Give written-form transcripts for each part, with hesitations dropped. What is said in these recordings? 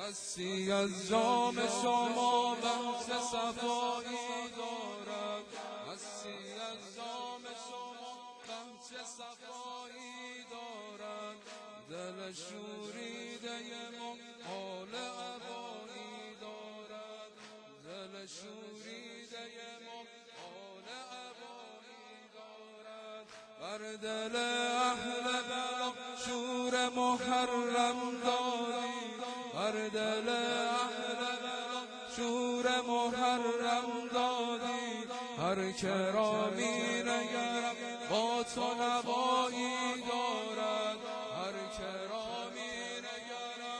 مستی از جام شما بخش صفایی دارد، مستی از جام شما بخش صفایی دارد. دل شوریده ما حال عبایی دارد، دل شوریده ما حال عبایی دارد. بر دل اهل بلا شور محرم داری، بر دل اهل بلا شور محرم دادی. هر که را می نگرم با تو نوایی دارد، هر که را می نگرم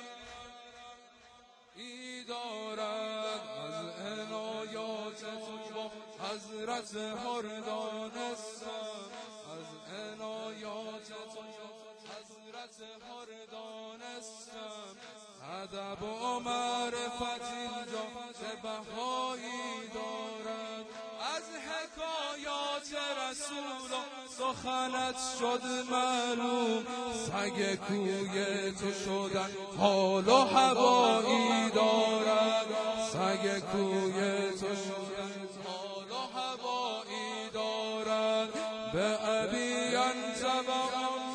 ای دارد. از عنایات تو با حضرت هر دانستم، از عنایات تو حضرت هر دانستم. ادب و معرفت اینجا چه بهایی دارد. از حکایات رسول سخنت شد معلوم، سگ کوی تو شدن حال و هوایی دارد، سگ کوی تو شدن حال و هوایی دارد. به ابی انت